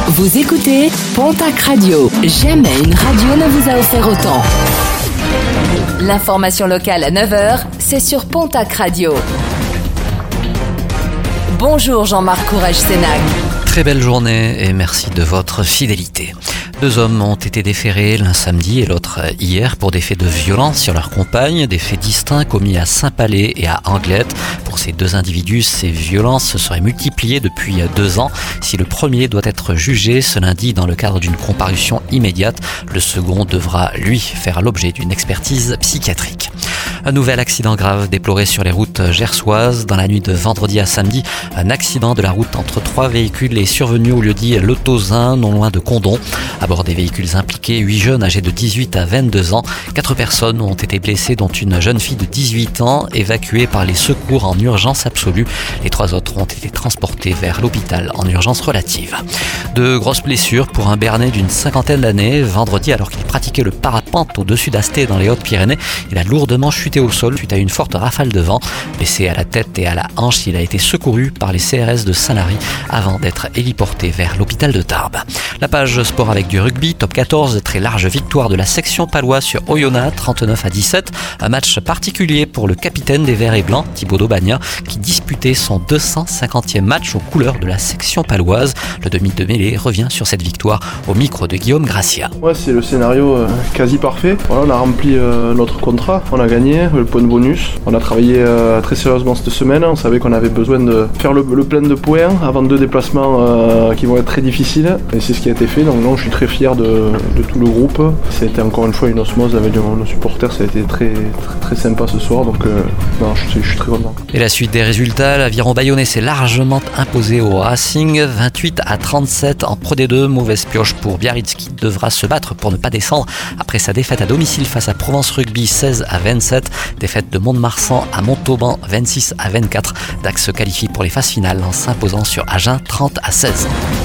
Vous écoutez Pontac Radio. Jamais une radio ne vous a offert autant. L'information locale à 9h, c'est sur Pontac Radio. Bonjour Jean-Marc Courage-Sénac. Très belle journée et merci de votre fidélité. 2 hommes ont été déférés, l'un samedi et l'autre hier, pour des faits de violence sur leur compagne, des faits distincts commis à Saint-Palais et à Anglette. Pour ces 2 individus, ces violences se seraient multipliées depuis 2 ans. Si le premier doit être jugé ce lundi dans le cadre d'une comparution immédiate, le second devra, lui, faire l'objet d'une expertise psychiatrique. Un nouvel accident grave déploré sur les routes gersoises. Dans la nuit de vendredi à samedi, un accident de la route entre 3 véhicules est survenu au lieu-dit Le Tozin, non loin de Condom. À bord des véhicules impliqués, 8 jeunes âgés de 18 à 22 ans. 4 personnes ont été blessées, dont une jeune fille de 18 ans, évacuée par les secours en urgence absolue. Les 3 autres ont été transportés vers l'hôpital en urgence relative. De grosses blessures pour un Béarnais d'une 50aine d'années. Vendredi, alors qu'il pratiquait le parapente au-dessus d'Asté dans les Hautes-Pyrénées, il a lourdement chuté au sol suite à une forte rafale de vent. Blessé à la tête et à la hanche, il a été secouru par les CRS de Saint-Lary avant d'être héliporté vers l'hôpital de Tarbes. La page sport avec du rugby, top 14, très large victoire de la section paloise sur Oyonnax, 39-17. Un match particulier pour le capitaine des Verts et Blancs, Thibaut Daubagna, qui disputait son 250e match aux couleurs de la section paloise. Le demi de mêlée revient sur cette victoire au micro de Guillaume Gracia. Ouais, c'est le scénario quasi parfait. Voilà, on a rempli notre contrat, on a gagné le point de bonus. On a travaillé très sérieusement cette semaine. On savait qu'on avait besoin de faire le plein de points avant 2 déplacements qui vont être très difficiles. Et c'est ce qui a été fait. Donc non, je suis très fier de tout le groupe. C'était encore une fois une osmose avec nos supporters. Ça a été très, très, très sympa ce soir. Donc non, je suis très content. Et la suite des résultats, l'Aviron Bayonnais s'est largement imposé au Racing, 28-37 en Pro D2. Mauvaise pioche pour Biarritz qui devra se battre pour ne pas descendre après sa défaite à domicile face à Provence Rugby, 16-27. Défaite de Mont-de-Marsan à Montauban, 26-24. Dax se qualifie pour les phases finales en s'imposant sur Agen, 30-16.